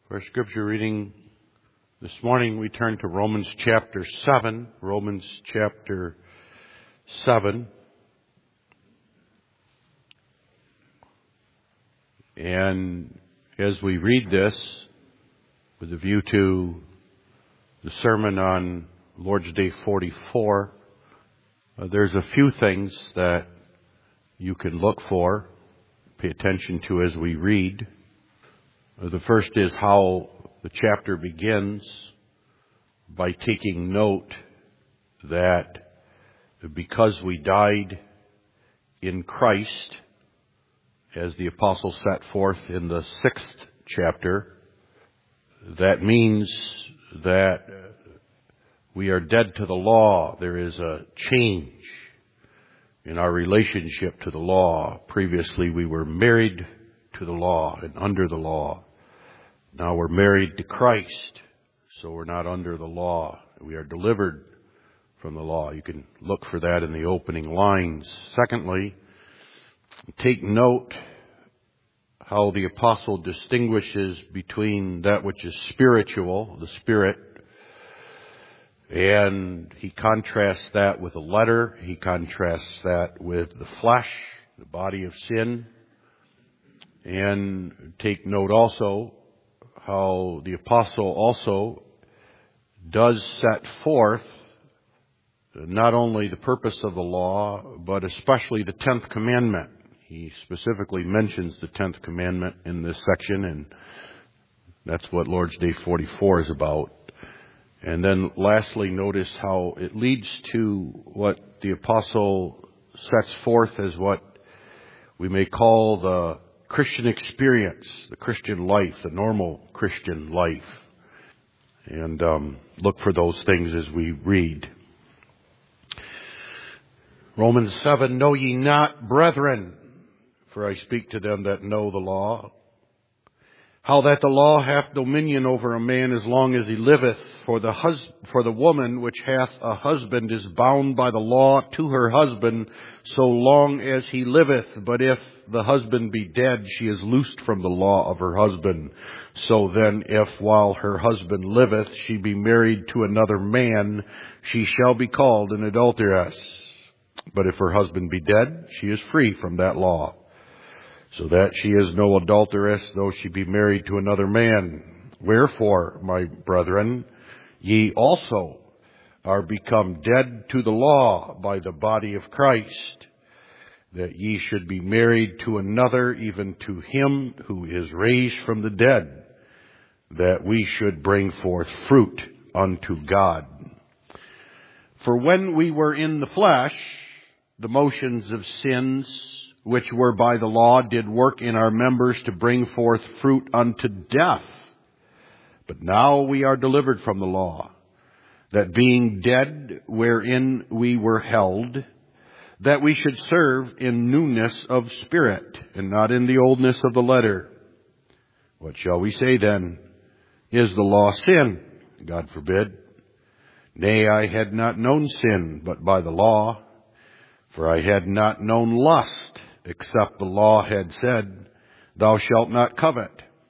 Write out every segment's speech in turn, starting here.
For our scripture reading this morning, we turn to Romans chapter 7. Romans chapter 7. And as we read this, with a view to the sermon on Lord's Day 44, there's a few things that you can look for, pay attention to as we read. The first is how the chapter begins by taking note that because we died in Christ, as the apostle set forth in the 6th chapter, that means that we are dead to the law. There is a change in our relationship to the law. Previously we were married to the law and under the law. Now we're married to Christ, so we're not under the law. We are delivered from the law. You can look for that in the opening lines. Secondly, take note how the apostle distinguishes between that which is spiritual, the spirit, and he contrasts that with the letter. He contrasts that with the flesh, the body of sin. And take note also how the apostle also does set forth not only the purpose of the law, but especially the 10th commandment. He specifically mentions the 10th commandment in this section, and that's what Lord's Day 44 is about. And then lastly, notice how it leads to what the apostle sets forth as what we may call the Christian experience, the Christian life, the normal Christian life. And look for those things as we read. Romans 7, Know ye not, brethren, for I speak to them that know the law, how that the law hath dominion over a man as long as he liveth. For the woman which hath a husband is bound by the law to her husband so long as he liveth. But if the husband be dead, she is loosed from the law of her husband. So then, if while her husband liveth she be married to another man, she shall be called an adulteress. But if her husband be dead, she is free from that law, so that she is no adulteress, though she be married to another man. Wherefore, my brethren, ye also are become dead to the law by the body of Christ, that ye should be married to another, even to him who is raised from the dead, that we should bring forth fruit unto God. For when we were in the flesh, the motions of sins, which were by the law, did work in our members to bring forth fruit unto death. But now we are delivered from the law, that being dead wherein we were held, that we should serve in newness of spirit, and not in the oldness of the letter. What shall we say then? Is the law sin? God forbid. Nay, I had not known sin but by the law, for I had not known lust, except the law had said, Thou shalt not covet.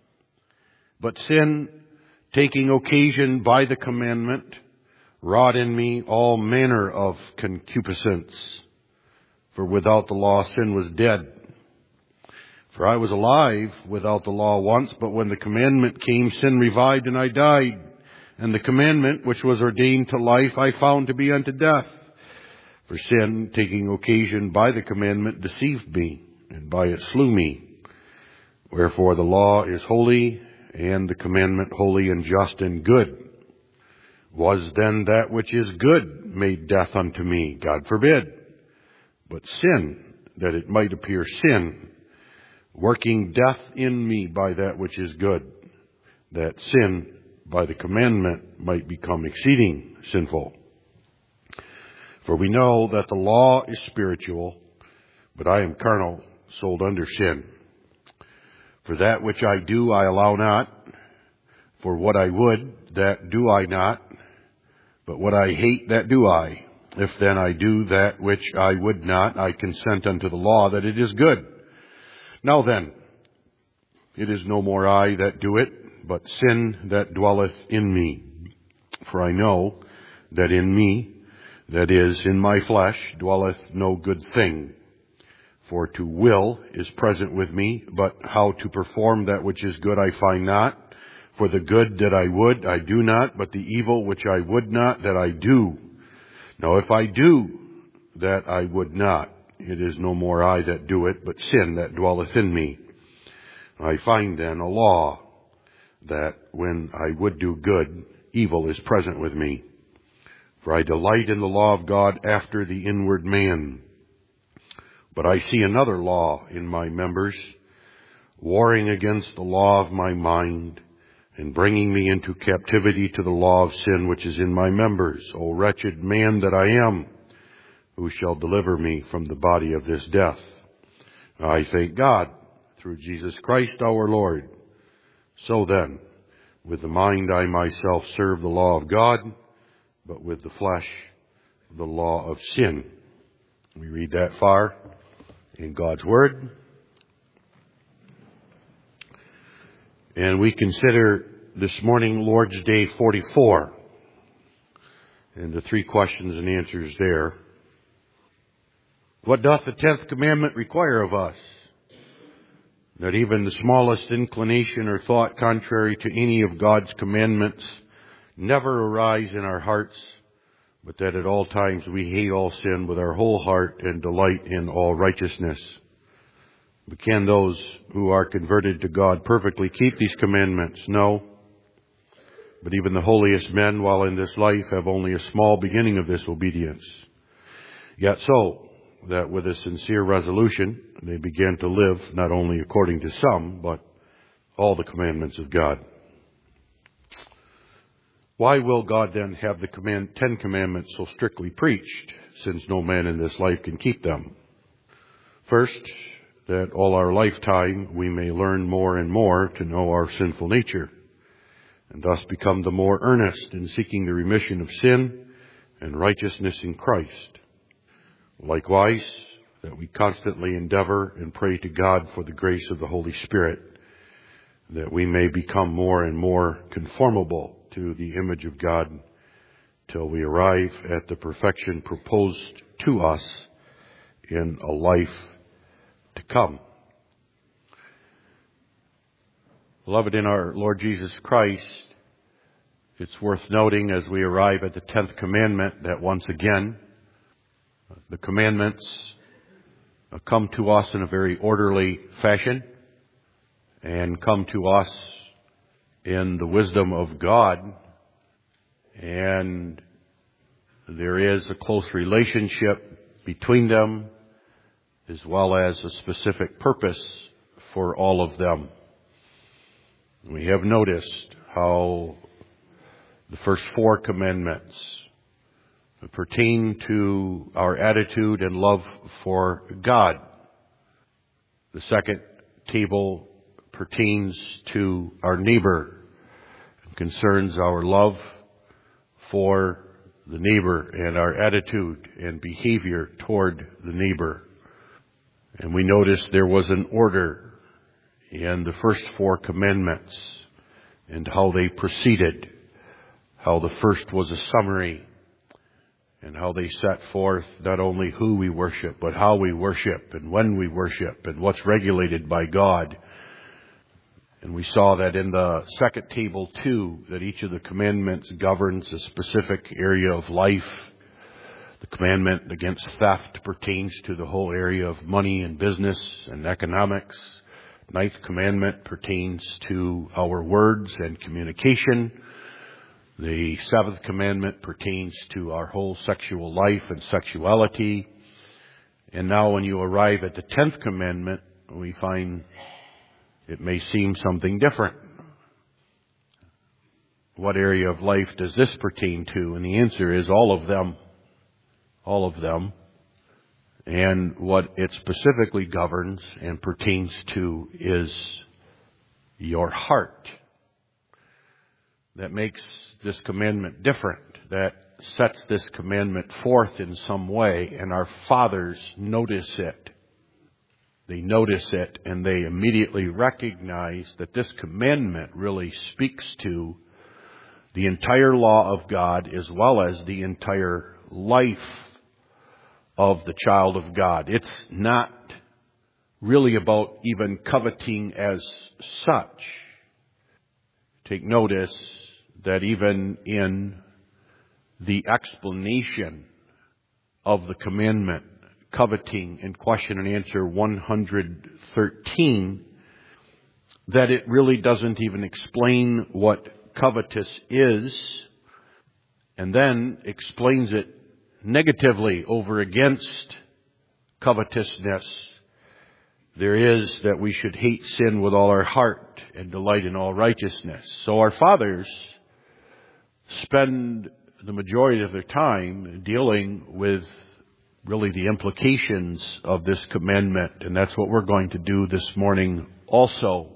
But sin, taking occasion by the commandment, wrought in me all manner of concupiscence. For without the law sin was dead. For I was alive without the law once, but when the commandment came, sin revived, and I died. And the commandment which was ordained to life I found to be unto death. For sin, taking occasion by the commandment, deceived me, and by it slew me. Wherefore the law is holy, and the commandment holy and just and good. Was then that which is good made death unto me? God forbid. But sin, that it might appear sin, working death in me by that which is good, that sin by the commandment might become exceeding sinful. For we know that the law is spiritual, but I am carnal, sold under sin. For that which I do I allow not, for what I would, that do I not, but what I hate, that do I. If then I do that which I would not, I consent unto the law that it is good. Now then, it is no more I that do it, but sin that dwelleth in me. For I know that in me, that is, in my flesh, dwelleth no good thing. For to will is present with me, but how to perform that which is good I find not. For the good that I would, I do not, but the evil which I would not, that I do. Now if I do that I would not, it is no more I that do it, but sin that dwelleth in me. I find then a law, that when I would do good, evil is present with me. For I delight in the law of God after the inward man. But I see another law in my members, warring against the law of my mind, and bringing me into captivity to the law of sin which is in my members. O wretched man that I am, who shall deliver me from the body of this death? I thank God through Jesus Christ our Lord. So then, with the mind I myself serve the law of God, but with the flesh the law of sin. We read that far in God's Word. And we consider this morning Lord's Day 44. And the 3 questions and answers there. What doth the 10th commandment require of us? That even the smallest inclination or thought contrary to any of God's commandments never arise in our hearts, but that at all times we hate all sin with our whole heart and delight in all righteousness. But can those who are converted to God perfectly keep these commandments? No. But even the holiest men, while in this life, have only a small beginning of this obedience. Yet so, that with a sincere resolution, they begin to live not only according to some, but all the commandments of God. Why will God then have the 10 commandments so strictly preached, since no man in this life can keep them? First, that all our lifetime we may learn more and more to know our sinful nature, and thus become the more earnest in seeking the remission of sin and righteousness in Christ. Likewise, that we constantly endeavor and pray to God for the grace of the Holy Spirit, that we may become more and more conformable to the image of God till we arrive at the perfection proposed to us in a life to come. Beloved in our Lord Jesus Christ, it's worth noting as we arrive at the 10th commandment that once again, the commandments come to us in a very orderly fashion and come to us in the wisdom of God. And there is a close relationship between them, as well as a specific purpose for all of them. We have noticed how the first 4 commandments pertain to our attitude and love for God. The second table pertains to our neighbor and concerns our love for the neighbor and our attitude and behavior toward the neighbor. And we noticed there was an order in the first 4 commandments and how they proceeded, how the first was a summary, and how they set forth not only who we worship, but how we worship and when we worship and what's regulated by God. And we saw that in the second table too, that each of the commandments governs a specific area of life. The commandment against theft pertains to the whole area of money and business and economics. Ninth commandment pertains to our words and communication. The 7th commandment pertains to our whole sexual life and sexuality. And now when you arrive at the 10th commandment, we find it may seem something different. What area of life does this pertain to? And the answer is all of them. All of them. And what it specifically governs and pertains to is your heart. That makes this commandment different. That sets this commandment forth in some way, and our fathers notice it. They notice it and they immediately recognize that this commandment really speaks to the entire law of God as well as the entire life of the child of God. It's not really about even coveting as such. Take notice that even in the explanation of the commandment, coveting in question and answer 113, that it really doesn't even explain what covetous is, and then explains it negatively over against covetousness. There is that we should hate sin with all our heart and delight in all righteousness. So our fathers spend the majority of their time dealing with really the implications of this commandment, and that's what we're going to do this morning also.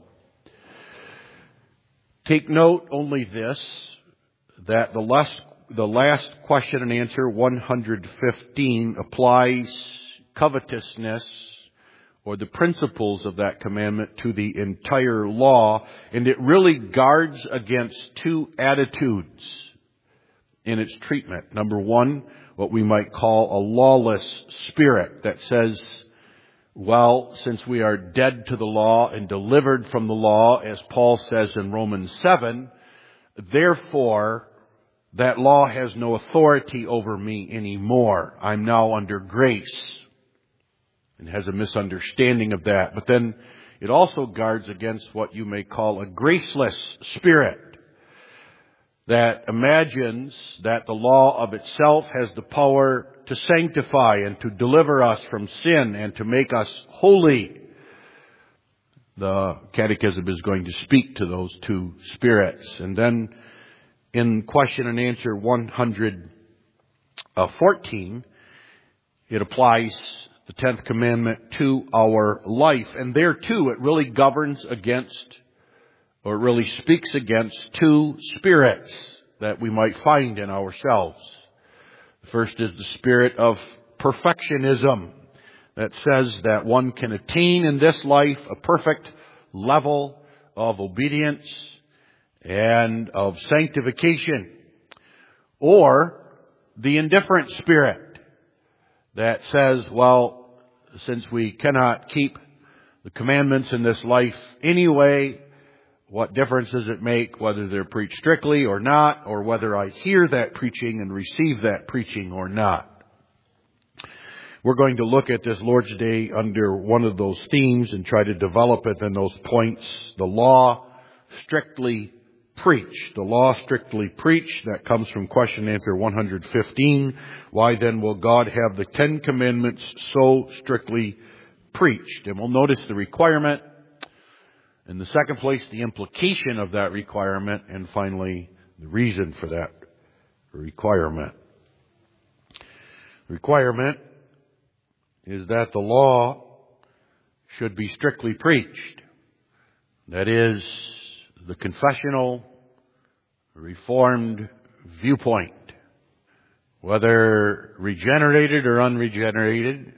Take note only this, that the last question and answer, 115, applies covetousness or the principles of that commandment to the entire law, and it really guards against two attitudes in its treatment. Number one, what we might call a lawless spirit that says, well, since we are dead to the law and delivered from the law, as Paul says in Romans 7, therefore that law has no authority over me anymore. I'm now under grace. And has a misunderstanding of that. But then it also guards against what you may call a graceless spirit that imagines that the law of itself has the power to sanctify and to deliver us from sin and to make us holy. The Catechism is going to speak to those two spirits. And then in question and answer 114, it applies the 10th commandment to our life. And there too, it really governs against, or it really speaks against two spirits that we might find in ourselves. The first is the spirit of perfectionism that says that one can attain in this life a perfect level of obedience and of sanctification. Or the indifferent spirit that says, well, since we cannot keep the commandments in this life anyway, what difference does it make whether they're preached strictly or not, or whether I hear that preaching and receive that preaching or not? We're going to look at this Lord's Day under one of those themes and try to develop it in those points. The law strictly preached. The law strictly preached. That comes from question and answer 115. Why then will God have the 10 commandments so strictly preached? And we'll notice the requirement. In the second place, the implication of that requirement. And finally, the reason for that requirement. The requirement is that the law should be strictly preached. That is, the confessional, Reformed viewpoint, whether regenerated or unregenerated,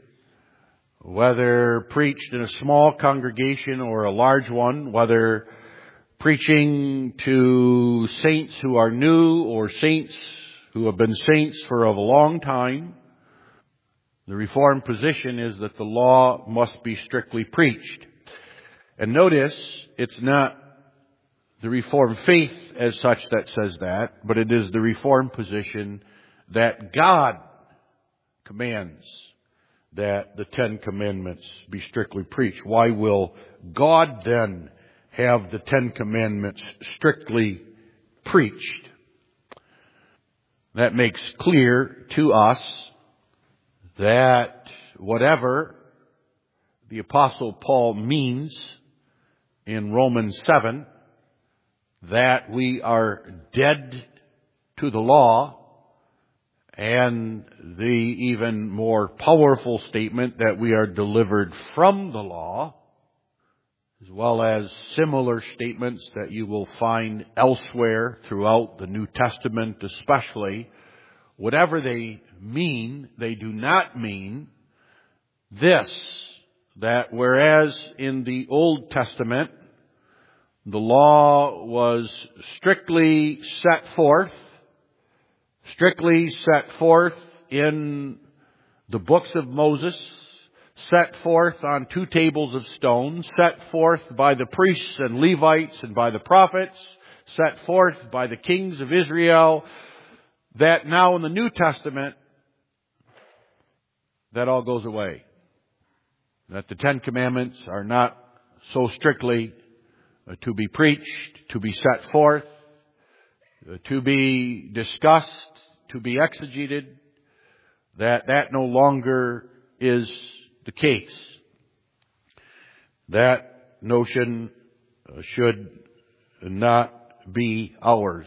whether preached in a small congregation or a large one, whether preaching to saints who are new or saints who have been saints for a long time. The Reformed position is that the law must be strictly preached. And notice, it's not the Reformed faith as such that says that, but it is the Reformed position that God commands that the 10 commandments be strictly preached. Why will God then have the 10 commandments strictly preached? That makes clear to us that whatever the Apostle Paul means in Romans 7, that we are dead to the law, and the even more powerful statement that we are delivered from the law, as well as similar statements that you will find elsewhere throughout the New Testament especially. Whatever they mean, they do not mean this, that whereas in the Old Testament, the law was strictly set forth in the books of Moses, set forth on 2 tables of stone, set forth by the priests and Levites and by the prophets, set forth by the kings of Israel, that now in the New Testament, that all goes away. That the 10 Commandments are not so strictly to be preached, to be set forth, to be discussed, to be exegeted, that no longer is the case. That notion should not be ours.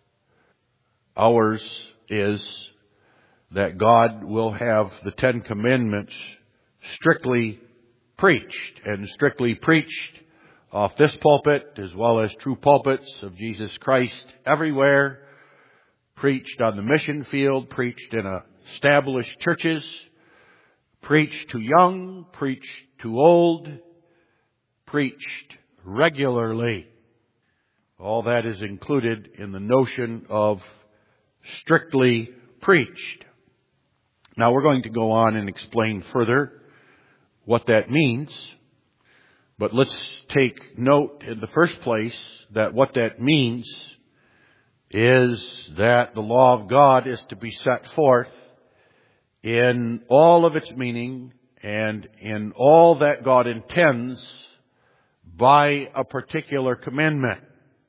Ours is that God will have the 10 Commandments strictly preached, and strictly preached off this pulpit as well as true pulpits of Jesus Christ everywhere, preached on the mission field, preached in established churches, preached to young, preached to old, preached regularly. All that is included in the notion of strictly preached. Now we're going to go on and explain further what that means. But let's take note in the first place that what that means is that the law of God is to be set forth in all of its meaning and in all that God intends by a particular commandment.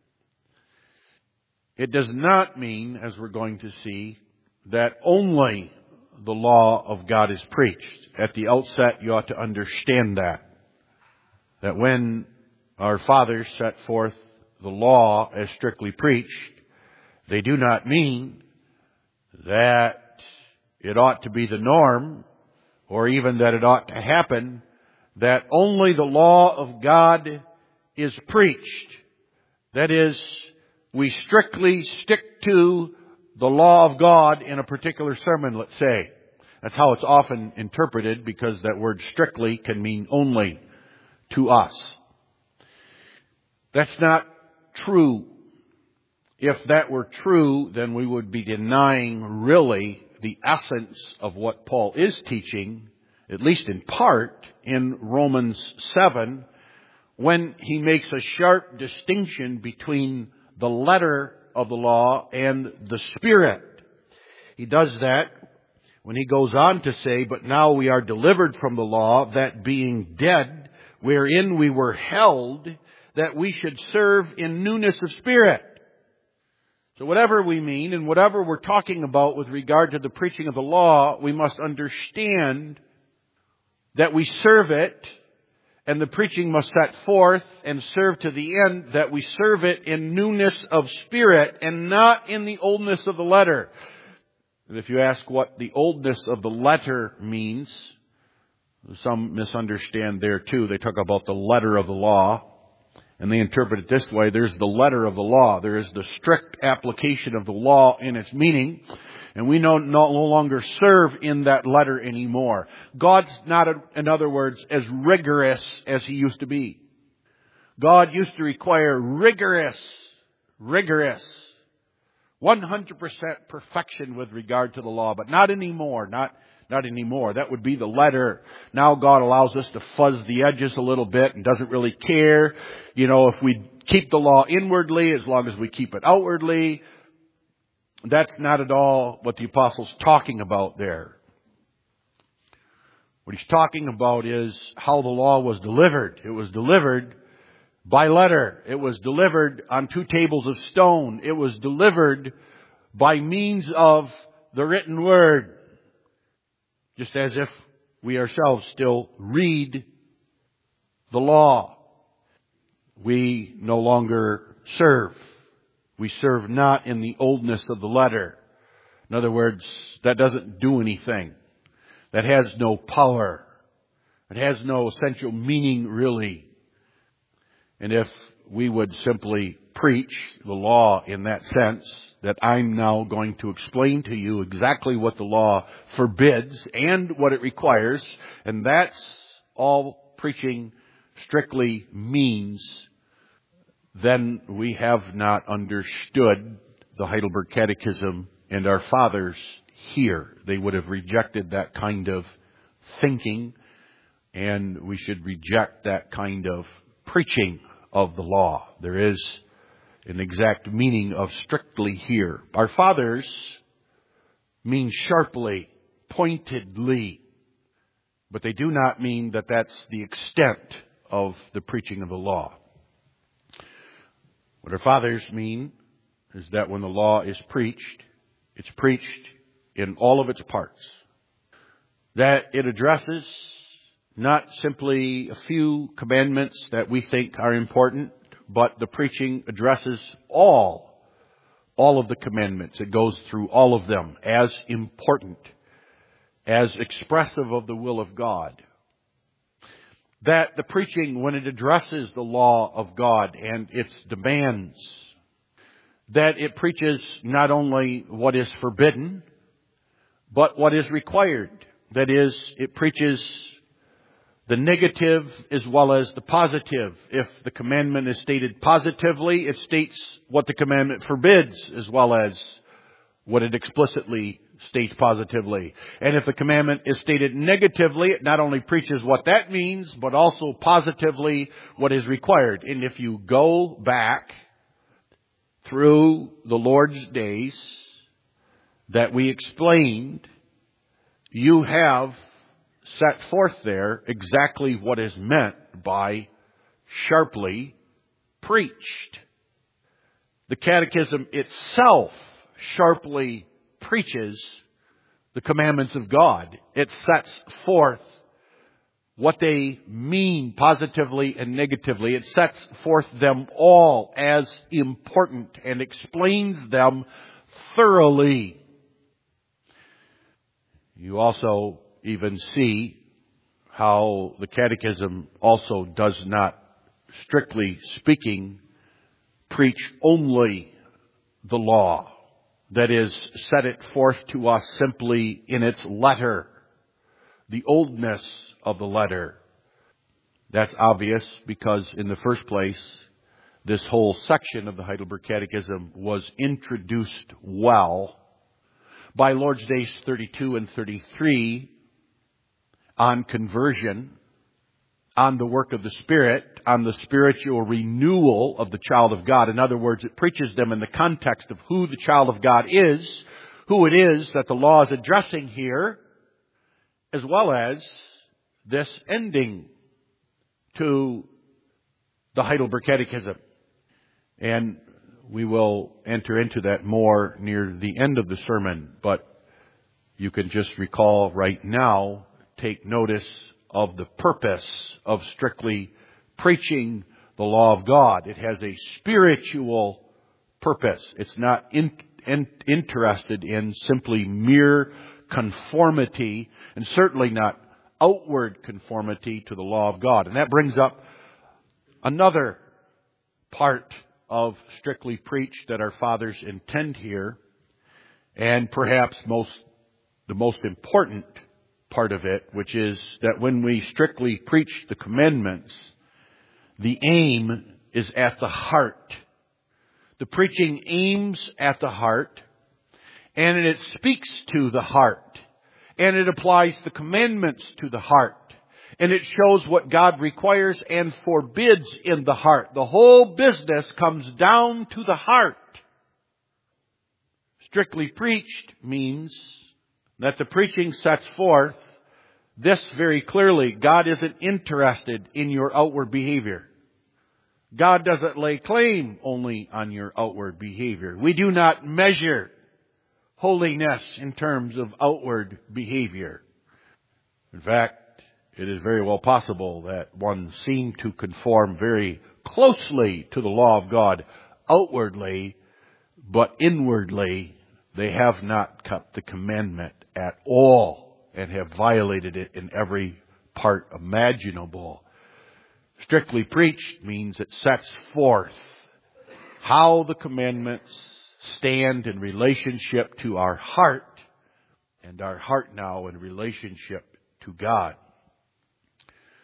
It does not mean, as we're going to see, that only the law of God is preached. At the outset, you ought to understand that when our fathers set forth the law as strictly preached, they do not mean that it ought to be the norm, or even that it ought to happen, that only the law of God is preached. That is, we strictly stick to the law of God in a particular sermon, let's say. That's how it's often interpreted, because that word strictly can mean only to us. That's not true. If that were true, then we would be denying really the essence of what Paul is teaching, at least in part, in Romans 7, when he makes a sharp distinction between the letter of the law and the spirit. He does that when he goes on to say, but now we are delivered from the law, that being dead, wherein we were held, that we should serve in newness of spirit. So whatever we mean and whatever we're talking about with regard to the preaching of the law, we must understand that we serve it, and the preaching must set forth and serve to the end that we serve it in newness of spirit and not in the oldness of the letter. And if you ask what the oldness of the letter means, some misunderstand there too. They talk about the letter of the law, and they interpret it this way. There's the letter of the law. There is the strict application of the law in its meaning, and we no longer serve in that letter anymore. God's not, in other words, as rigorous as He used to be. God used to require rigorous, 100% perfection with regard to the law, but not anymore. Not anymore. That would be the letter. Now God allows us to fuzz the edges a little bit and doesn't really care. If we keep the law inwardly, as long as we keep it outwardly. That's not at all what the apostle's talking about there. What he's talking about is how the law was delivered. It was delivered by letter. It was delivered on 2 tables of stone. It was delivered by means of the written word. Just as if we ourselves still read the law. We no longer serve. We serve not in the oldness of the letter. In other words, that doesn't do anything. That has no power. It has no essential meaning, really. And if we would simply preach the law in that sense, that I'm now going to explain to you exactly what the law forbids and what it requires, and that's all preaching strictly means, then we have not understood the Heidelberg Catechism and our fathers here. They would have rejected that kind of thinking, and we should reject that kind of preaching of the law. There is an exact meaning of strictly here. Our fathers mean sharply, pointedly, but they do not mean that that's the extent of the preaching of the law. What our fathers mean is that when the law is preached, it's preached in all of its parts. That it addresses not simply a few commandments that we think are important, but the preaching addresses all of the commandments. It goes through all of them as important, as expressive of the will of God. That the preaching, when it addresses the law of God and its demands, that it preaches not only what is forbidden, but what is required. That is, it preaches the negative as well as the positive. If the commandment is stated positively, it states what the commandment forbids as well as what it explicitly states positively. And if the commandment is stated negatively, it not only preaches what that means, but also positively what is required. And if you go back through the Lord's days that we explained, you have set forth there exactly what is meant by sharply preached. The Catechism itself sharply preaches the commandments of God. It sets forth what they mean positively and negatively. It sets forth them all as important and explains them thoroughly. You also even see how the Catechism also does not, strictly speaking, preach only the law. That is, set it forth to us simply in its letter, the oldness of the letter. That's obvious because in the first place, this whole section of the Heidelberg Catechism was introduced well by Lord's Days 32 and 33 on conversion, on the work of the Spirit, on the spiritual renewal of the child of God. In other words, it preaches them in the context of who the child of God is, who it is that the law is addressing here, as well as this ending to the Heidelberg Catechism. And we will enter into that more near the end of the sermon, but you can just recall right now, take notice of the purpose of strictly preaching the law of God. It has a spiritual purpose. It's not interested in simply mere conformity, and certainly not outward conformity to the law of God. And that brings up another part of strictly preached that our fathers intend here, and perhaps the most important part of it, which is that when we strictly preach the commandments, the aim is at the heart. The preaching aims at the heart, and it speaks to the heart, and it applies the commandments to the heart, and it shows what God requires and forbids in the heart. The whole business comes down to the heart. Strictly preached means that the preaching sets forth this very clearly. God isn't interested in your outward behavior. God doesn't lay claim only on your outward behavior. We do not measure holiness in terms of outward behavior. In fact, it is very well possible that one seemed to conform very closely to the law of God outwardly, but inwardly they have not kept the commandment at all and have violated it in every part imaginable. Strictly preached means it sets forth how the commandments stand in relationship to our heart, and our heart now in relationship to God.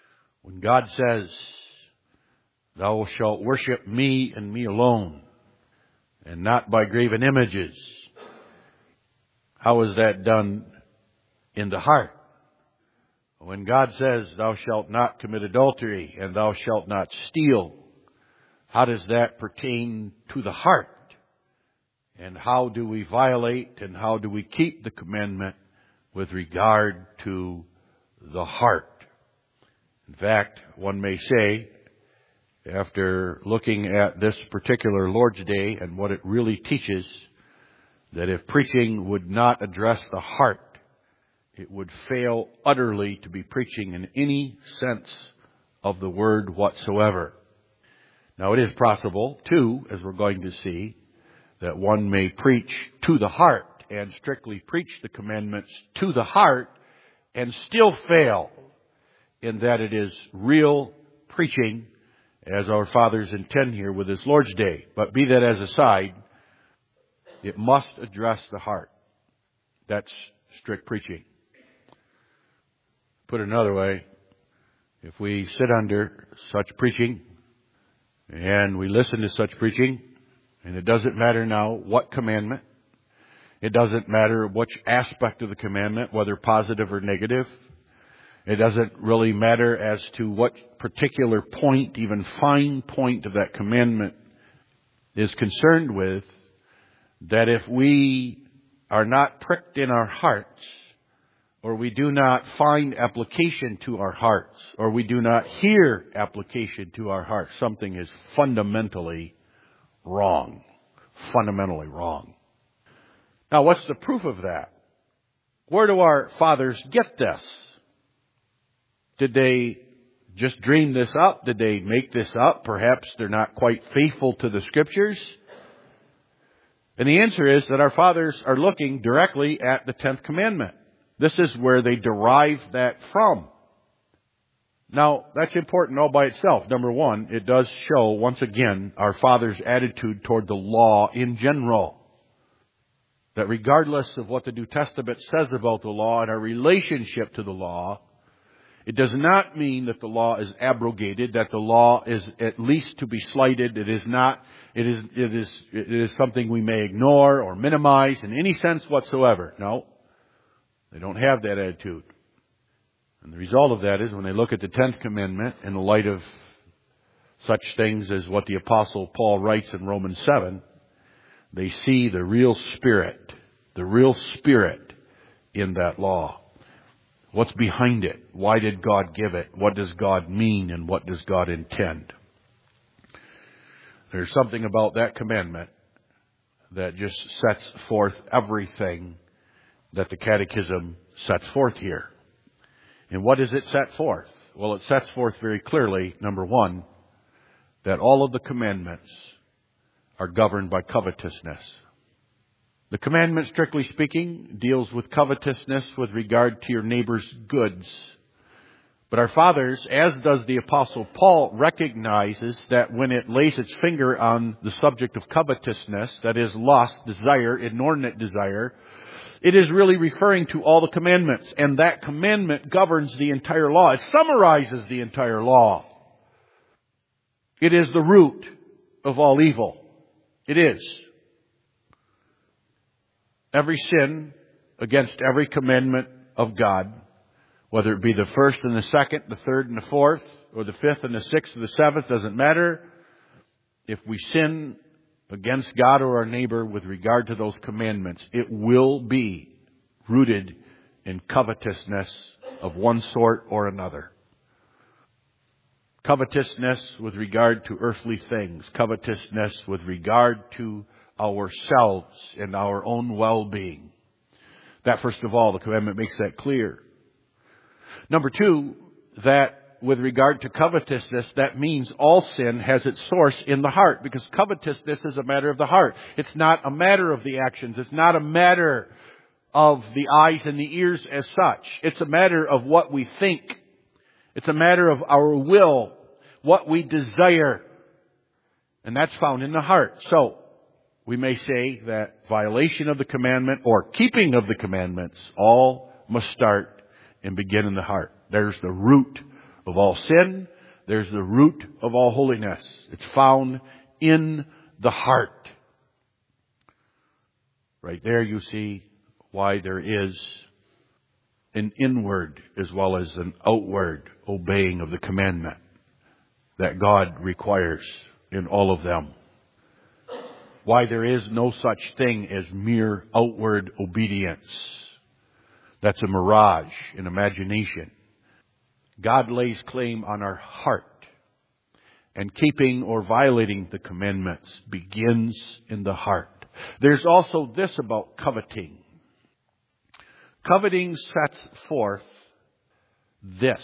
When God says, thou shalt worship me and me alone, and not by graven images, how is that done in the heart? When God says, thou shalt not commit adultery and thou shalt not steal, how does that pertain to the heart? And how do we violate and how do we keep the commandment with regard to the heart? In fact, one may say, after looking at this particular Lord's Day and what it really teaches, that if preaching would not address the heart, it would fail utterly to be preaching in any sense of the word whatsoever. Now, it is possible, too, as we're going to see, that one may preach to the heart and strictly preach the commandments to the heart and still fail in that it is real preaching as our fathers intend here with this Lord's Day. But be that as aside, it must address the heart. That's strict preaching. Put another way, if we sit under such preaching and we listen to such preaching, and it doesn't matter now what commandment, it doesn't matter which aspect of the commandment, whether positive or negative, it doesn't really matter as to what particular point, even fine point of that commandment is concerned with, that if we are not pricked in our hearts, or we do not find application to our hearts, or we do not hear application to our hearts, something is fundamentally wrong. Fundamentally wrong. Now, what's the proof of that? Where do our fathers get this? Did they just dream this up? Did they make this up? Perhaps they're not quite faithful to the Scriptures. And the answer is that our fathers are looking directly at the 10th commandment. This is where they derive that from. Now, that's important all by itself. Number one, it does show, once again, our fathers' attitude toward the law in general. That regardless of what the New Testament says about the law and our relationship to the law, it does not mean that the law is abrogated, that the law is at least to be slighted. It is not. It is something we may ignore or minimize in any sense whatsoever. No, they don't have that attitude. And the result of that is when they look at the 10th commandment in the light of such things as what the Apostle Paul writes in Romans 7, they see the real spirit in that law. What's behind it? Why did God give it? What does God mean and what does God intend? There's something about that commandment that just sets forth everything that the Catechism sets forth here. And what does it set forth? Well, it sets forth very clearly, number one, that all of the commandments are governed by covetousness. The commandment, strictly speaking, deals with covetousness with regard to your neighbor's goods. But our fathers, as does the Apostle Paul, recognizes that when it lays its finger on the subject of covetousness, that is lust, desire, inordinate desire, it is really referring to all the commandments. And that commandment governs the entire law. It summarizes the entire law. It is the root of all evil. It is. Every sin against every commandment of God, whether it be the first and the second, the third and the fourth, or the fifth and the sixth or the seventh, doesn't matter. If we sin against God or our neighbor with regard to those commandments, it will be rooted in covetousness of one sort or another. Covetousness with regard to earthly things. Covetousness with regard to ourselves and our own well-being. That, first of all, the commandment makes that clear. Number two, that with regard to covetousness, that means all sin has its source in the heart, because covetousness is a matter of the heart. It's not a matter of the actions. It's not a matter of the eyes and the ears as such. It's a matter of what we think. It's a matter of our will, what we desire. And that's found in the heart. So, we may say that violation of the commandment or keeping of the commandments all must start and begin in the heart. There's the root of all sin. There's the root of all holiness. It's found in the heart. Right there you see why there is an inward as well as an outward obeying of the commandment that God requires in all of them. Why there is no such thing as mere outward obedience. That's a mirage, an imagination. God lays claim on our heart. And keeping or violating the commandments begins in the heart. There's also this about coveting. Coveting sets forth this,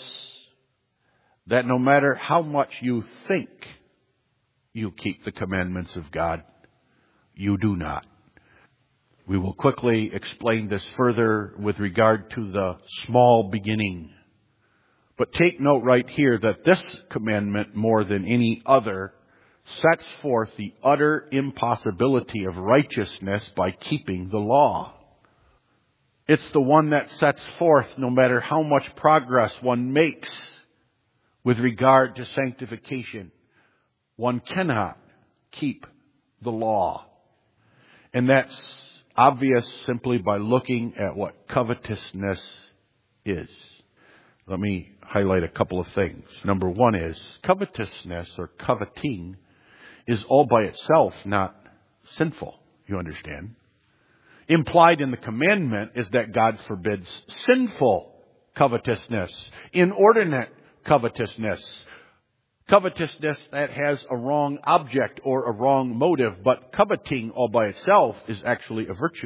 that no matter how much you think you keep the commandments of God, you do not. We will quickly explain this further with regard to the small beginning. But take note right here that this commandment, more than any other, sets forth the utter impossibility of righteousness by keeping the law. It's the one that sets forth, no matter how much progress one makes with regard to sanctification, one cannot keep the law. And that's obvious simply by looking at what covetousness is. Let me highlight a couple of things. Number one is covetousness or coveting is all by itself not sinful. You understand? Implied in the commandment is that God forbids sinful covetousness, inordinate covetousness, covetousness that has a wrong object or a wrong motive, but coveting all by itself is actually a virtue.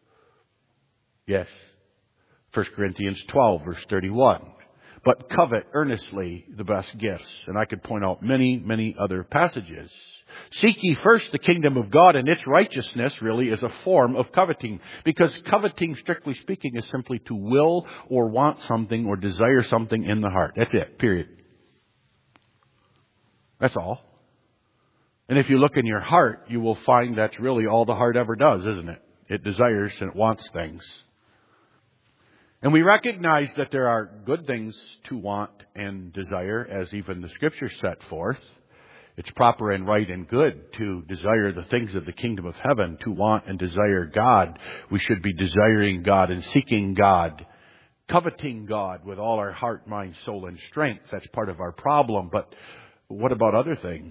Yes. 1 Corinthians 12, verse 31. But covet earnestly the best gifts. And I could point out many, many other passages. Seek ye first the kingdom of God, and its righteousness really is a form of coveting. Because coveting, strictly speaking, is simply to will or want something or desire something in the heart. That's it, period. That's all. And if you look in your heart, you will find that's really all the heart ever does, isn't it? It desires and it wants things. And we recognize that there are good things to want and desire, as even the Scriptures set forth. It's proper and right and good to desire the things of the kingdom of heaven, to want and desire God. We should be desiring God and seeking God, coveting God with all our heart, mind, soul, and strength. That's part of our problem. But what about other things?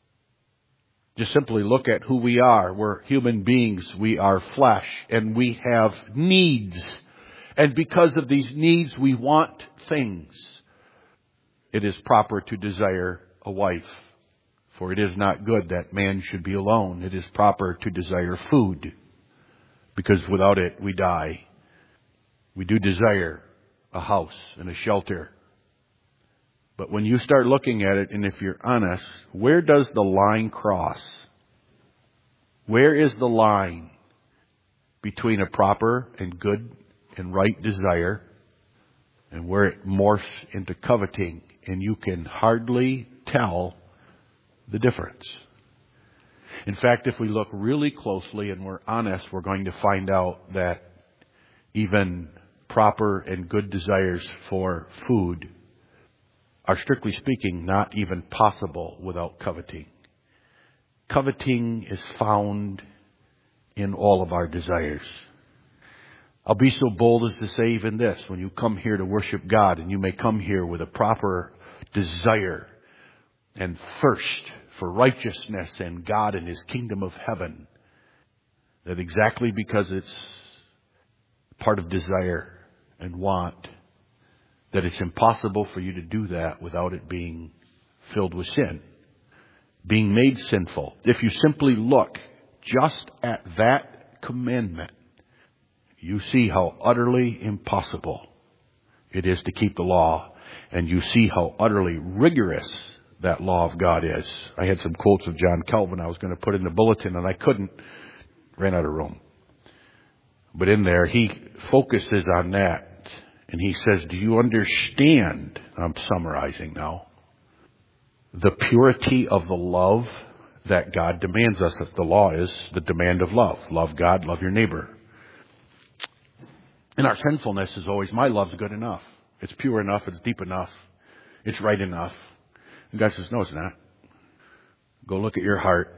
Just simply look at who we are. We're human beings. We are flesh, and we have needs. And because of these needs, we want things. It is proper to desire a wife, for it is not good that man should be alone. It is proper to desire food, because without it we die. We do desire a house and a shelter. But when you start looking at it, and if you're honest, where does the line cross? Where is the line between a proper and good and right desire and where it morphs into coveting? And you can hardly tell the difference. In fact, if we look really closely and we're honest, we're going to find out that even proper and good desires for food are, strictly speaking, not even possible without coveting. Coveting is found in all of our desires. I'll be so bold as to say even this: when you come here to worship God, and you may come here with a proper desire and thirst for righteousness and God and His kingdom of heaven, that exactly because it's part of desire and want, that it's impossible for you to do that without it being filled with sin, being made sinful. If you simply look just at that commandment, you see how utterly impossible it is to keep the law, and you see how utterly rigorous that law of God is. I had some quotes of John Calvin I was going to put in the bulletin, and I couldn't. Ran out of room. But in there, he focuses on that. And he says, do you understand, I'm summarizing now, the purity of the love that God demands us? If the law is the demand of love. Love God, love your neighbor. And our sinfulness is always, my love's good enough. It's pure enough, it's deep enough. It's right enough. And God says, no, it's not. Go look at your heart,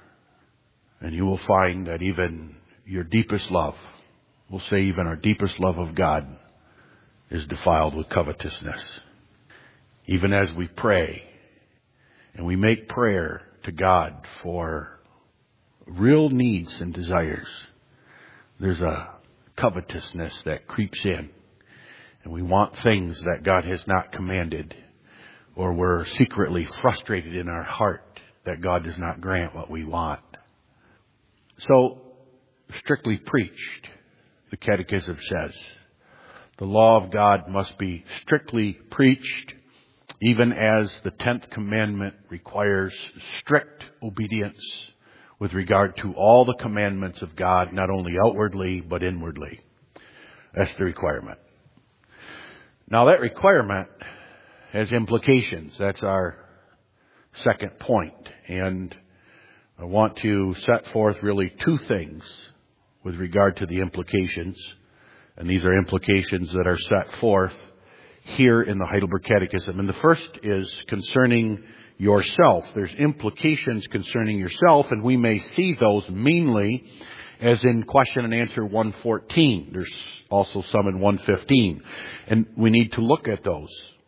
and you will find that even your deepest love, we'll say even our deepest love of God, is defiled with covetousness. Even as we pray, and we make prayer to God for real needs and desires, there's a covetousness that creeps in. And we want things that God has not commanded. Or we're secretly frustrated in our heart that God does not grant what we want. So, strictly preached, the Catechism says, the law of God must be strictly preached, even as the 10th commandment requires strict obedience with regard to all the commandments of God, not only outwardly, but inwardly. That's the requirement. Now that requirement has implications. That's our second point. And I want to set forth really two things with regard to the implications. And these are implications that are set forth here in the Heidelberg Catechism. And the first is concerning yourself. There's implications concerning yourself, and we may see those mainly as in question and answer 114. There's also some in 115. And we need to look at those.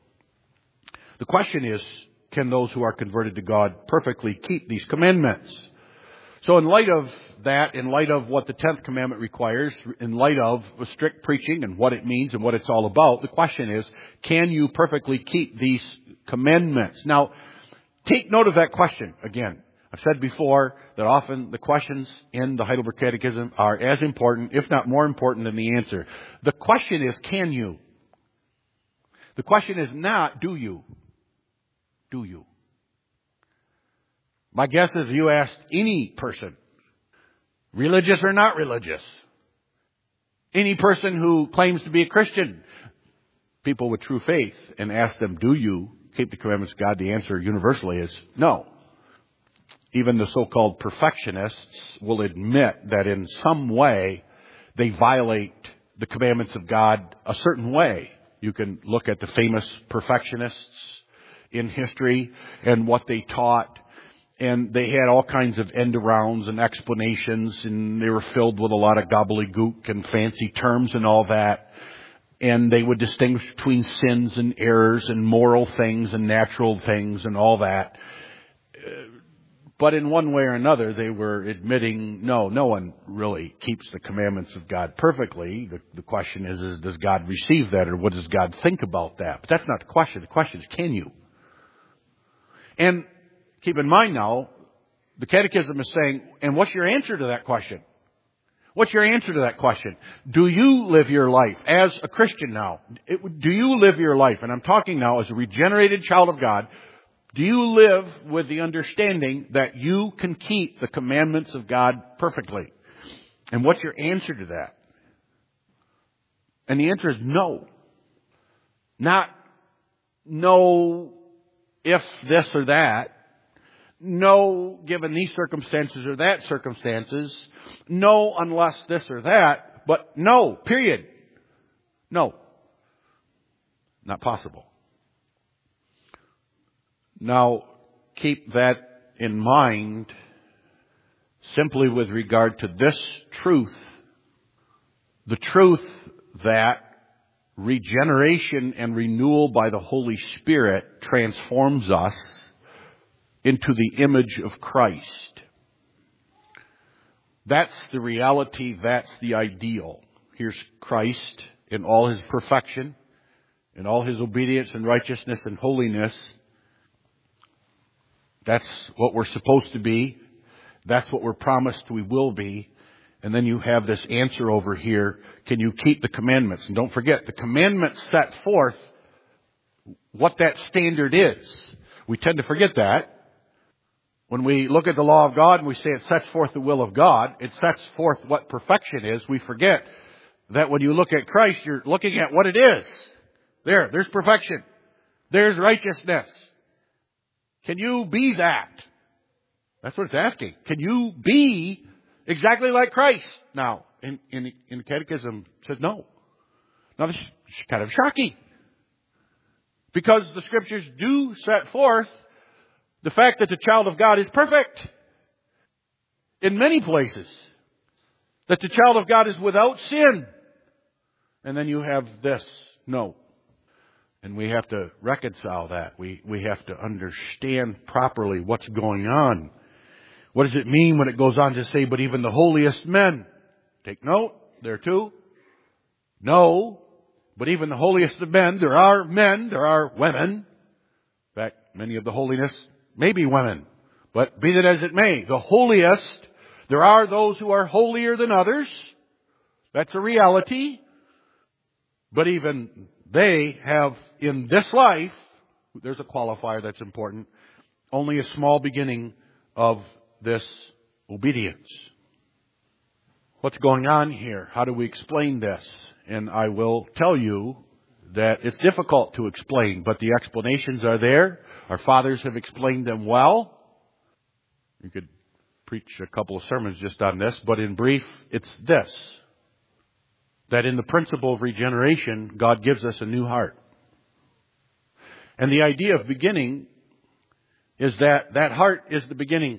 The question is, can those who are converted to God perfectly keep these commandments? So in light of that, in light of what the 10th commandment requires, in light of strict preaching and what it means and what it's all about, the question is, can you perfectly keep these commandments? Now, take note of that question again. I've said before that often the questions in the Heidelberg Catechism are as important, if not more important, than the answer. The question is, can you? The question is not, do you? Do you? My guess is you asked any person, religious or not religious, any person who claims to be a Christian, people with true faith, and ask them, do you keep the commandments of God? The answer universally is no. Even the so-called perfectionists will admit that in some way they violate the commandments of God a certain way. You can look at the famous perfectionists in history and what they taught. And they had all kinds of end-arounds and explanations, and they were filled with a lot of gobbledygook and fancy terms and all that. And they would distinguish between sins and errors and moral things and natural things and all that. But in one way or another, they were admitting, no one really keeps the commandments of God perfectly. The question is, does God receive that, or what does God think about that? But that's not the question. The question is, can you? And keep in mind now, the Catechism is saying, and what's your answer to that question? What's your answer to that question? Do you live your life as a Christian now? Do you live your life? And I'm talking now as a regenerated child of God. Do you live with the understanding that you can keep the commandments of God perfectly? And what's your answer to that? And the answer is no. Not no if this or that. No given these circumstances or that circumstances. No unless this or that. But no, period. No. Not possible. Now, keep that in mind simply with regard to this truth. The truth that regeneration and renewal by the Holy Spirit transforms us into the image of Christ. That's the reality, that's the ideal. Here's Christ in all His perfection, in all His obedience and righteousness and holiness. That's what we're supposed to be. That's what we're promised we will be. And then you have this answer over here. Can you keep the commandments? And don't forget, the commandments set forth what that standard is. We tend to forget that. When we look at the law of God and we say it sets forth the will of God, it sets forth what perfection is. We forget that when you look at Christ, you're looking at what it is. There's perfection. There's righteousness. Can you be that? That's what it's asking. Can you be exactly like Christ? Now, in the Catechism, it says no. Now, this is kind of shocking. Because the Scriptures do set forth the fact that the child of God is perfect in many places. That the child of God is without sin. And then you have this note. And we have to reconcile that. We have to understand properly what's going on. What does it mean when it goes on to say, but even the holiest men? Take note, there too. No, but even the holiest of men, there are women. In fact, many of the holiness may be women. But be that as it may, the holiest, there are those who are holier than others. That's a reality. But even they have in this life, there's a qualifier that's important, only a small beginning of this obedience. What's going on here? How do we explain this? And I will tell you that it's difficult to explain, but the explanations are there. Our fathers have explained them well. You could preach a couple of sermons just on this, but in brief, it's this. That in the principle of regeneration, God gives us a new heart. And the idea of beginning is that that heart is the beginning.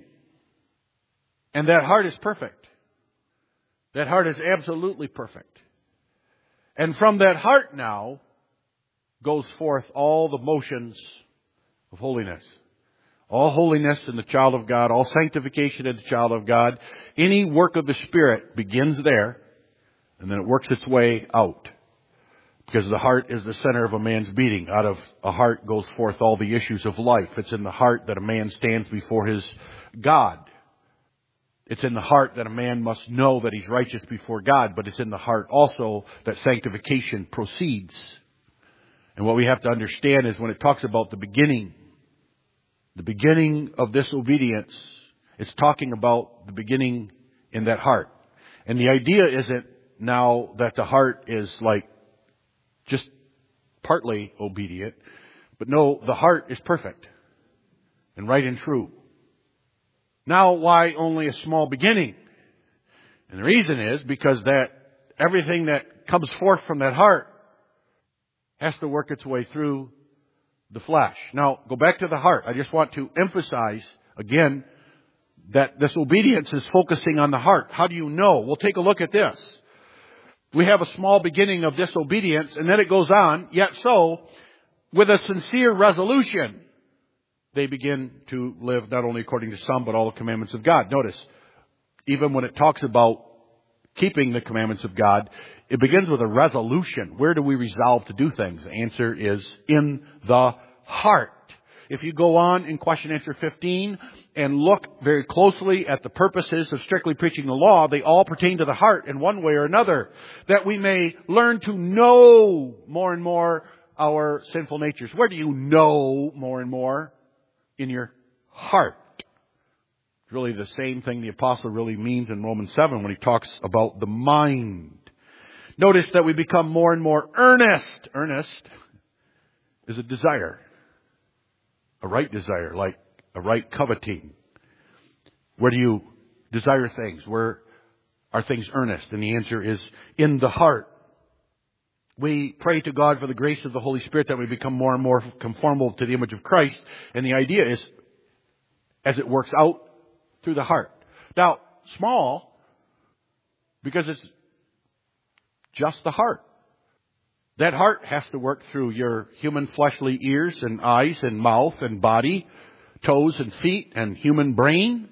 And that heart is perfect. That heart is absolutely perfect. And from that heart now goes forth all the motions of holiness. All holiness in the child of God, all sanctification in the child of God. Any work of the Spirit begins there, and then it works its way out. Because the heart is the center of a man's being. Out of a heart goes forth all the issues of life. It's in the heart that a man stands before his God. It's in the heart that a man must know that he's righteous before God, but it's in the heart also that sanctification proceeds. And what we have to understand is when it talks about the beginning of this obedience, it's talking about the beginning in that heart. And the idea isn't now that the heart is like just partly obedient, but no, the heart is perfect and right and true. Now, why only a small beginning? And the reason is because that everything that comes forth from that heart has to work its way through the flesh. Now, go back to the heart. I just want to emphasize again that this obedience is focusing on the heart. How do you know? We'll take a look at this. We have a small beginning of disobedience, and then it goes on, yet so, with a sincere resolution, they begin to live not only according to some, but all the commandments of God. Notice, even when it talks about keeping the commandments of God, it begins with a resolution. Where do we resolve to do things? The answer is in the heart. If you go on in question answer 15 and look very closely at the purposes of strictly preaching the law, they all pertain to the heart in one way or another, that we may learn to know more and more our sinful natures. Where do you know more and more? In your heart. It's really the same thing the apostle really means in Romans 7 when he talks about the mind. Notice that we become more and more earnest. Earnest is a desire. A right desire, like a right coveting. Where do you desire things? Where are things earnest? And the answer is in the heart. We pray to God for the grace of the Holy Spirit that we become more and more conformable to the image of Christ. And the idea is as it works out through the heart. Now, small, because it's just the heart. That heart has to work through your human fleshly ears and eyes and mouth and body, toes and feet and human brain.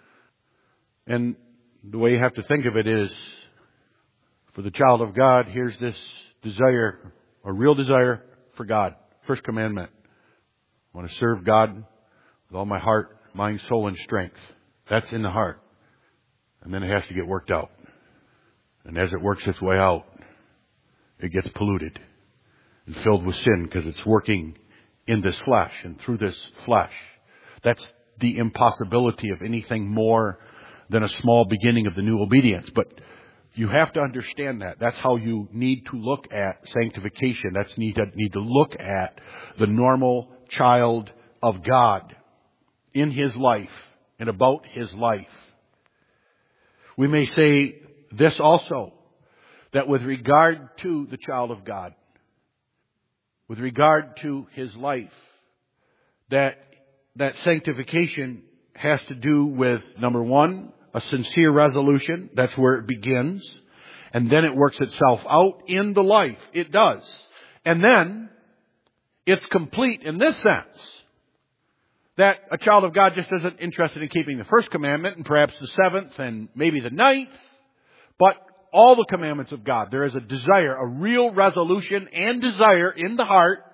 And the way you have to think of it is, for the child of God, here's this desire, a real desire for God. First commandment. I want to serve God with all my heart, mind, soul, and strength. That's in the heart. And then it has to get worked out. And as it works its way out, it gets polluted and filled with sin because it's working in this flesh and through this flesh. That's the impossibility of anything more than a small beginning of the new obedience. But you have to understand that. That's how you need to look at sanctification. That's need to look at the normal child of God in his life and about his life. We may say this also, that with regard to the child of God, with regard to his life, that sanctification has to do with, number one, a sincere resolution. That's where it begins. And then it works itself out in the life. It does. And then it's complete in this sense, that a child of God just isn't interested in keeping the first commandment and perhaps the seventh and maybe the ninth, but all the commandments of God. There is a desire, a real resolution and desire in the heart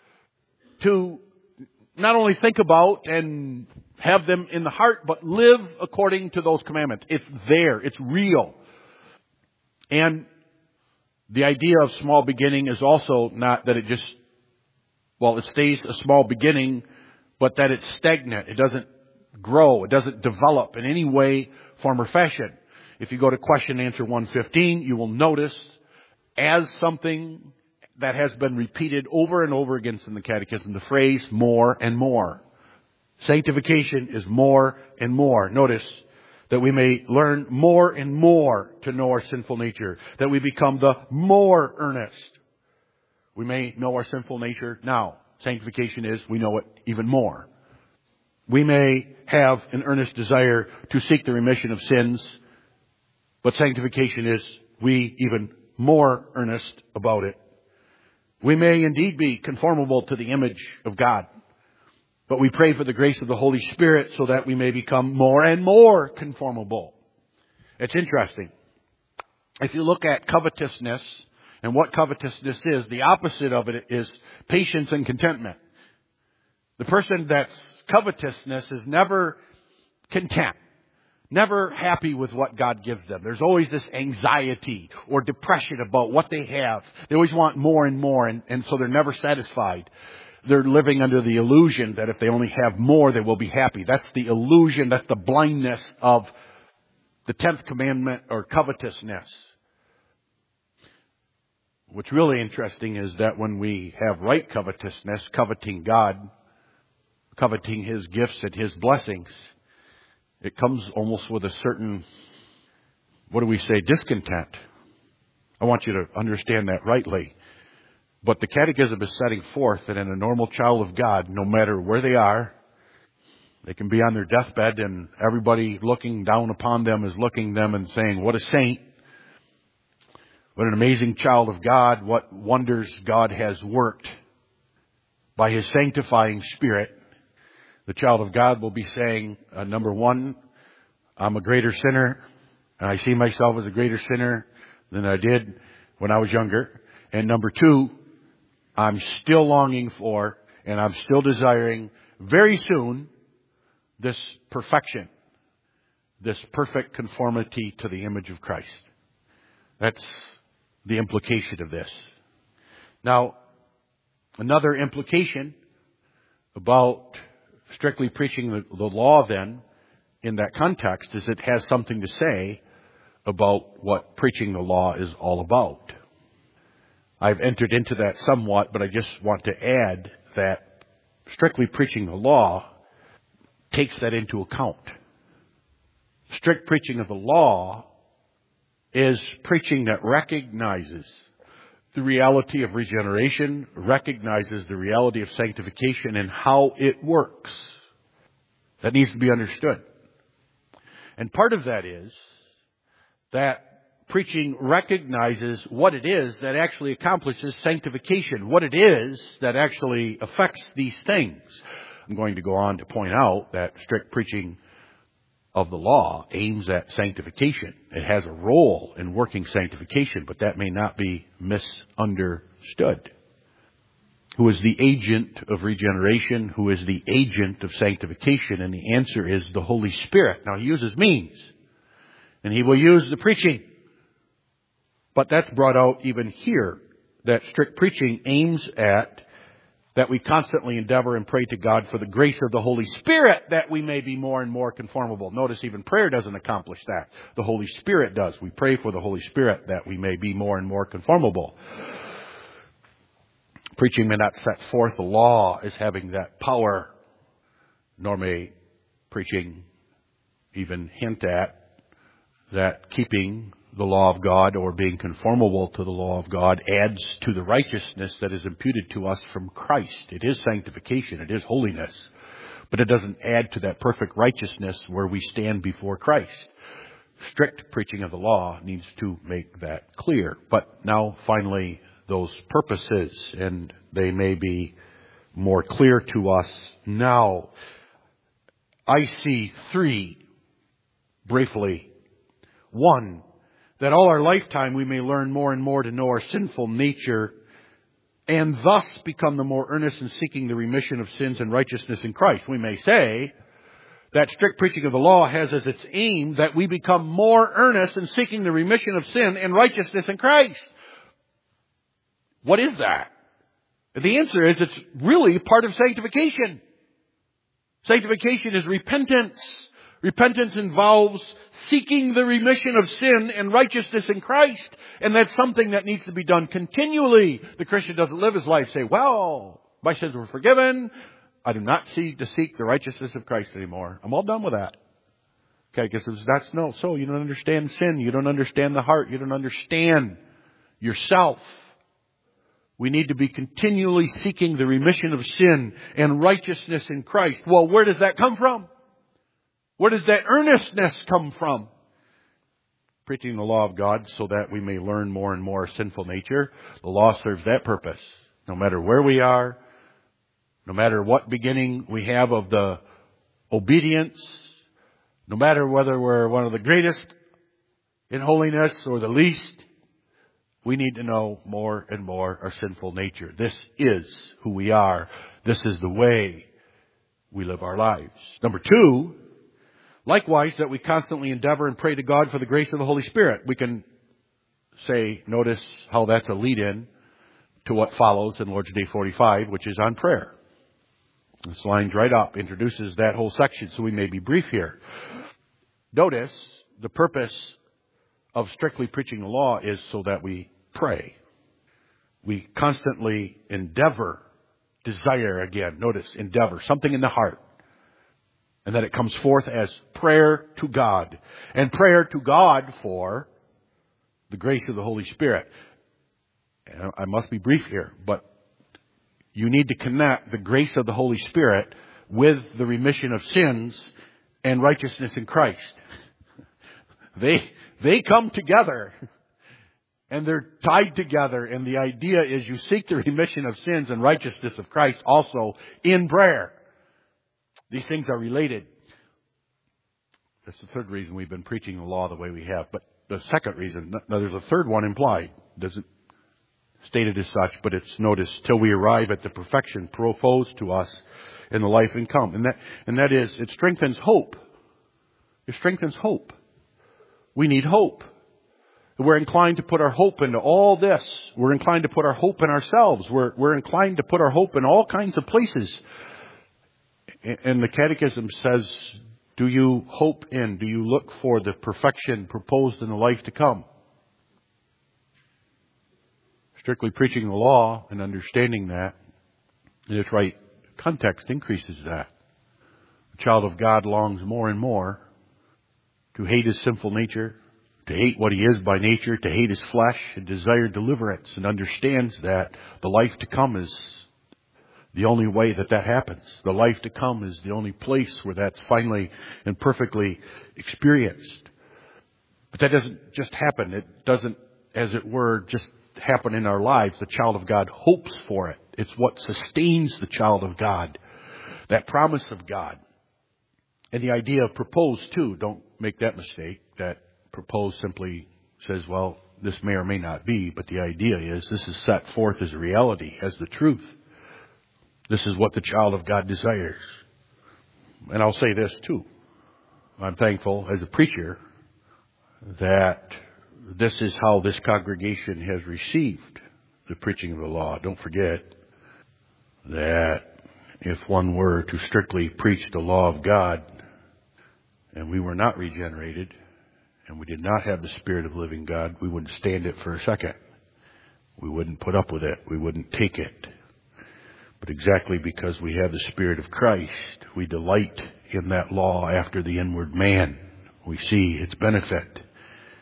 to not only think about and have them in the heart, but live according to those commandments. It's there. It's real. And the idea of small beginning is also not that it stays a small beginning, but that it's stagnant. It doesn't grow. It doesn't develop in any way, form, or fashion. If you go to question and answer 115, you will notice as something that has been repeated over and over again in the Catechism, the phrase more and more. Sanctification is more and more. Notice that we may learn more and more to know our sinful nature, that we become the more earnest. We may know our sinful nature now. Sanctification is we know it even more. We may have an earnest desire to seek the remission of sins, but sanctification is we even more earnest about it. We may indeed be conformable to the image of God, but we pray for the grace of the Holy Spirit so that we may become more and more conformable. It's interesting. If you look at covetousness and what covetousness is, the opposite of it is patience and contentment. The person that's covetousness is never content, never happy with what God gives them. There's always this anxiety or depression about what they have. They always want more and more, and so they're never satisfied. They're living under the illusion that if they only have more, they will be happy. That's the illusion, that's the blindness of the 10th commandment or covetousness. What's really interesting is that when we have right covetousness, coveting God, coveting His gifts and His blessings, it comes almost with a certain, discontent. I want you to understand that rightly. But the Catechism is setting forth that in a normal child of God, no matter where they are, they can be on their deathbed and everybody looking down upon them is looking them and saying, what a saint. What an amazing child of God. What wonders God has worked by His sanctifying Spirit. The child of God will be saying, number one, I'm a greater sinner. And I see myself as a greater sinner than I did when I was younger. And number two, I'm still longing for and I'm still desiring very soon this perfection, this perfect conformity to the image of Christ. That's the implication of this. Now, another implication about strictly preaching the law then, in that context, is it has something to say about what preaching the law is all about. I've entered into that somewhat, but I just want to add that strictly preaching the law takes that into account. Strict preaching of the law is preaching that recognizes the reality of regeneration, recognizes the reality of sanctification and how it works. That needs to be understood. And part of that is that preaching recognizes what it is that actually accomplishes sanctification, what it is that actually affects these things. I'm going to go on to point out that strict preaching of the law aims at sanctification. It has a role in working sanctification, but that may not be misunderstood. Who is the agent of regeneration? Who is the agent of sanctification? And the answer is the Holy Spirit. Now, He uses means, and He will use the preaching. But that's brought out even here, that strict preaching aims at that we constantly endeavor and pray to God for the grace of the Holy Spirit that we may be more and more conformable. Notice even prayer doesn't accomplish that. The Holy Spirit does. We pray for the Holy Spirit that we may be more and more conformable. Preaching may not set forth the law as having that power, nor may preaching even hint at that keeping the law of God or being conformable to the law of God adds to the righteousness that is imputed to us from Christ. It is sanctification. It is holiness. But it doesn't add to that perfect righteousness where we stand before Christ. Strict preaching of the law needs to make that clear. But now, finally, those purposes, and they may be more clear to us now. I see three, briefly. One, that all our lifetime we may learn more and more to know our sinful nature and thus become the more earnest in seeking the remission of sins and righteousness in Christ. We may say that strict preaching of the law has as its aim that we become more earnest in seeking the remission of sin and righteousness in Christ. What is that? The answer is it's really part of sanctification. Sanctification is repentance. Repentance involves seeking the remission of sin and righteousness in Christ. And that's something that needs to be done continually. The Christian doesn't live his life say, well, my sins were forgiven. I do not seek the righteousness of Christ anymore. I'm all done with that. Okay, because that's no. So you don't understand sin. You don't understand the heart. You don't understand yourself. We need to be continually seeking the remission of sin and righteousness in Christ. Well, where does that come from? Where does that earnestness come from? Preaching the law of God so that we may learn more and more sinful nature. The law serves that purpose. No matter where we are, no matter what beginning we have of the obedience, no matter whether we're one of the greatest in holiness or the least, we need to know more and more our sinful nature. This is who we are. This is the way we live our lives. Number two, likewise, that we constantly endeavor and pray to God for the grace of the Holy Spirit. We can say, notice how that's a lead-in to what follows in Lord's Day 45, which is on prayer. This lines right up, introduces that whole section, so we may be brief here. Notice the purpose of strictly preaching the law is so that we pray. We constantly endeavor, desire again. Notice, endeavor, something in the heart. And that it comes forth as prayer to God. And prayer to God for the grace of the Holy Spirit. And I must be brief here, but you need to connect the grace of the Holy Spirit with the remission of sins and righteousness in Christ. They come together, and they're tied together, and the idea is you seek the remission of sins and righteousness of Christ also in prayer. These things are related. That's the third reason we've been preaching the law the way we have. But the second reason, now there's a third one implied, doesn't state it as such, but it's noticed till we arrive at the perfection proposed to us in the life and come. And that is, it strengthens hope. It strengthens hope. We need hope. We're inclined to put our hope into all this. We're inclined to put our hope in ourselves. We're inclined to put our hope in all kinds of places. And the Catechism says, do you hope in, do you look for the perfection proposed in the life to come? Strictly preaching the law and understanding that in its right context increases that. The child of God longs more and more to hate his sinful nature, to hate what he is by nature, to hate his flesh, and desire deliverance, and understands that the life to come is the only way that happens. The life to come is the only place where that's finally and perfectly experienced. But that doesn't just happen. It doesn't, as it were, just happen in our lives. The child of God hopes for it. It's what sustains the child of God. That promise of God. And the idea of propose too, don't make that mistake. That propose simply says, well, this may or may not be, but the idea is this is set forth as a reality, as the truth. This is what the child of God desires. And I'll say this too. I'm thankful as a preacher that this is how this congregation has received the preaching of the law. Don't forget that if one were to strictly preach the law of God and we were not regenerated and we did not have the Spirit of living God, we wouldn't stand it for a second. We wouldn't put up with it. We wouldn't take it. But exactly because we have the Spirit of Christ, we delight in that law after the inward man. We see its benefit.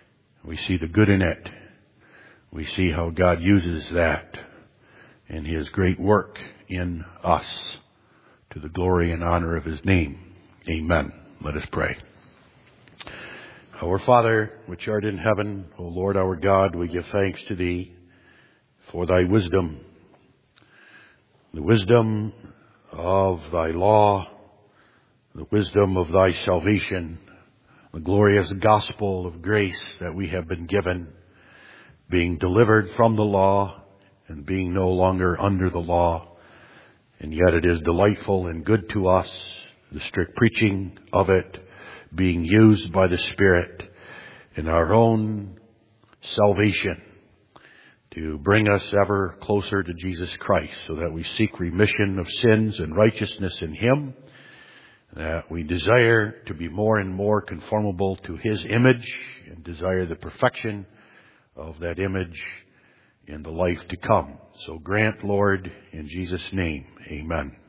We see the good in it. We see how God uses that in His great work in us to the glory and honor of His name. Amen. Let us pray. Our Father, which art in heaven, O Lord our God, we give thanks to Thee for Thy wisdom, the wisdom of Thy law, the wisdom of Thy salvation, the glorious gospel of grace that we have been given, being delivered from the law and being no longer under the law. And yet it is delightful and good to us, the strict preaching of it, being used by the Spirit in our own salvation to bring us ever closer to Jesus Christ, so that we seek remission of sins and righteousness in Him, that we desire to be more and more conformable to His image and desire the perfection of that image in the life to come. So grant, Lord, in Jesus' name, amen.